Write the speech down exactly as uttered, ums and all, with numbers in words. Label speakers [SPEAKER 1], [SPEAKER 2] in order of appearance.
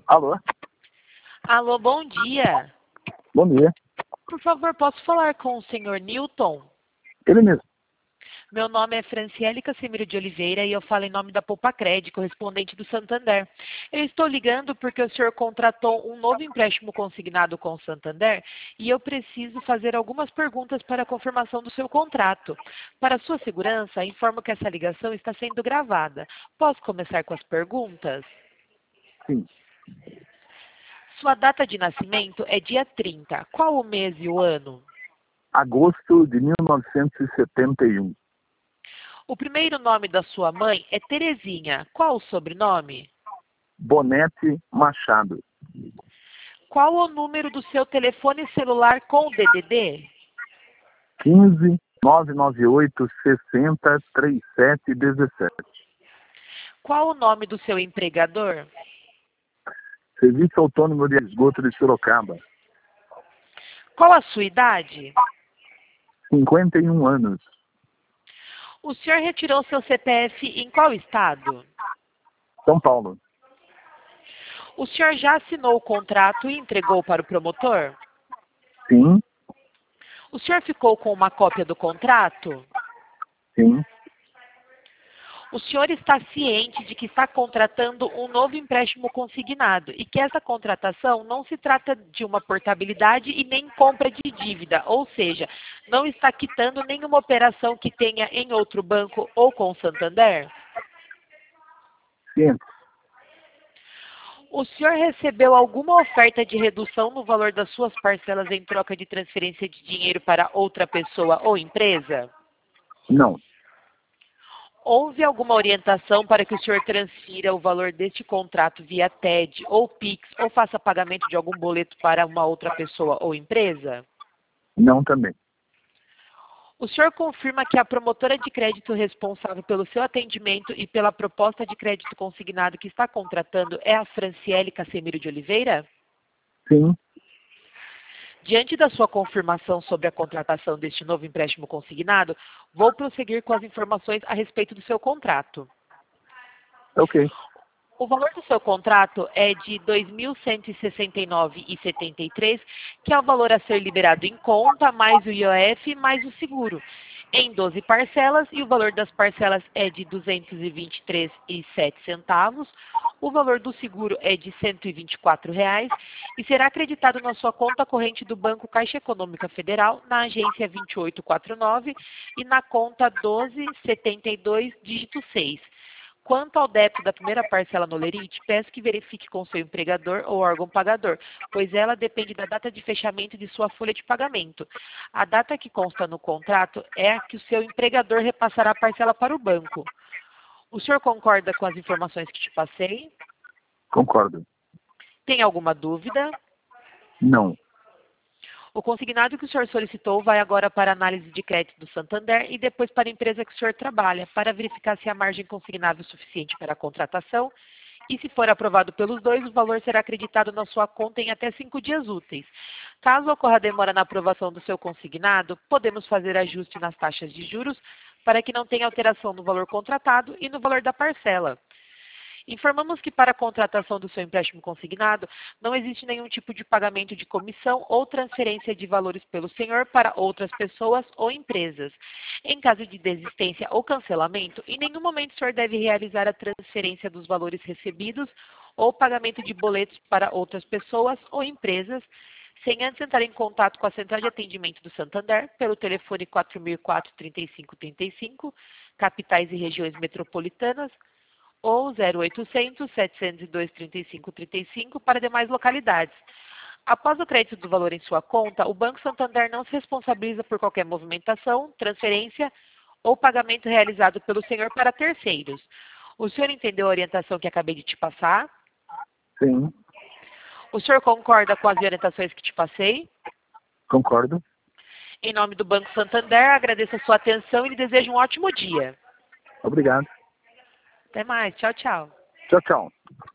[SPEAKER 1] Alô?
[SPEAKER 2] Alô, bom dia.
[SPEAKER 1] Bom dia.
[SPEAKER 2] Por favor, posso falar com o senhor Newton?
[SPEAKER 1] Ele mesmo.
[SPEAKER 2] Meu nome é Franciele Casimiro de Oliveira e eu falo em nome da Poupa-Cred, correspondente do Santander. Eu estou ligando porque o senhor contratou um novo empréstimo consignado com o Santander e eu preciso fazer algumas perguntas para a confirmação do seu contrato. Para sua segurança, informo que essa ligação está sendo gravada. Posso começar com as perguntas?
[SPEAKER 1] Sim.
[SPEAKER 2] Sua data de nascimento é dia trinta. Qual o mês e o ano?
[SPEAKER 1] Agosto de mil novecentos e setenta e um.
[SPEAKER 2] O primeiro nome da sua mãe é Terezinha. Qual o sobrenome?
[SPEAKER 1] Bonete Machado.
[SPEAKER 2] Qual o número do seu telefone celular com D D D?
[SPEAKER 1] quinze, nove nove oito, sessenta, trinta e sete, dezessete.
[SPEAKER 2] Qual o nome do seu empregador?
[SPEAKER 1] Serviço Autônomo de Esgoto de Sorocaba.
[SPEAKER 2] Qual a sua idade?
[SPEAKER 1] cinquenta e um anos.
[SPEAKER 2] O senhor retirou seu C P F em qual estado?
[SPEAKER 1] São Paulo.
[SPEAKER 2] O senhor já assinou o contrato e entregou para o promotor?
[SPEAKER 1] Sim,
[SPEAKER 2] O senhor ficou com uma cópia do contrato?
[SPEAKER 1] sim,
[SPEAKER 2] O senhor está ciente de que está contratando um novo empréstimo consignado e que essa contratação não se trata de uma portabilidade e nem compra de dívida, ou seja, não está quitando nenhuma operação que tenha em outro banco ou com o Santander?
[SPEAKER 1] sim.
[SPEAKER 2] O senhor recebeu alguma oferta de redução no valor das suas parcelas em troca de transferência de dinheiro para outra pessoa ou empresa?
[SPEAKER 1] Não,
[SPEAKER 2] Houve alguma orientação para que o senhor transfira o valor deste contrato via T E D ou Pix ou faça pagamento de algum boleto para uma outra pessoa ou empresa?
[SPEAKER 1] não também.
[SPEAKER 2] O senhor confirma que a promotora de crédito responsável pelo seu atendimento e pela proposta de crédito consignado que está contratando é a Franciele Casemiro de Oliveira?
[SPEAKER 1] Sim,
[SPEAKER 2] Diante da sua confirmação sobre a contratação deste novo empréstimo consignado, vou prosseguir com as informações a respeito do seu contrato.
[SPEAKER 1] ok.
[SPEAKER 2] O valor do seu contrato é de dois mil cento e sessenta e nove reais e setenta e três centavos, que é o valor a ser liberado em conta, mais o I O F, mais o seguro, em doze parcelas, e o valor das parcelas é de duzentos e vinte e três reais e sete centavos. O valor do seguro é de cento e vinte e quatro reais e será acreditado na sua conta corrente do Banco Caixa Econômica Federal, na agência vinte e oito quarenta e nove e na conta doze setenta e dois, dígito seis. Quanto ao débito da primeira parcela no Lerite, peço que verifique com seu empregador ou órgão pagador, pois ela depende da data de fechamento de sua folha de pagamento. A data que consta no contrato é a que o seu empregador repassará a parcela para o banco. O senhor concorda com as informações que te passei?
[SPEAKER 1] Concordo.
[SPEAKER 2] Tem alguma dúvida?
[SPEAKER 1] Não.
[SPEAKER 2] O consignado que o senhor solicitou vai agora para a análise de crédito do Santander e depois para a empresa que o senhor trabalha, para verificar se a margem consignável é suficiente para a contratação. E se for aprovado pelos dois, o valor será acreditado na sua conta em até cinco dias úteis. Caso ocorra demora na aprovação do seu consignado, podemos fazer ajuste nas taxas de juros para que não tenha alteração no valor contratado e no valor da parcela. Informamos que para a contratação do seu empréstimo consignado, não existe nenhum tipo de pagamento de comissão ou transferência de valores pelo senhor para outras pessoas ou empresas. Em caso de desistência ou cancelamento, em nenhum momento o senhor deve realizar a transferência dos valores recebidos ou pagamento de boletos para outras pessoas ou empresas, sem antes entrar em contato com a Central de Atendimento do Santander pelo telefone quatro mil e quatro, trinta e cinco trinta e cinco, capitais e regiões metropolitanas, ou zero oitocentos, setecentos e dois, trinta e cinco trinta e cinco para demais localidades. Após o crédito do valor em sua conta, o Banco Santander não se responsabiliza por qualquer movimentação, transferência ou pagamento realizado pelo senhor para terceiros. O senhor entendeu a orientação que acabei de te passar?
[SPEAKER 1] Sim,
[SPEAKER 2] O senhor concorda com as orientações que te passei?
[SPEAKER 1] concordo.
[SPEAKER 2] Em nome do Banco Santander, agradeço a sua atenção e lhe desejo um ótimo dia.
[SPEAKER 1] Obrigado.
[SPEAKER 2] Até mais. Tchau, tchau.
[SPEAKER 1] Tchau, tchau.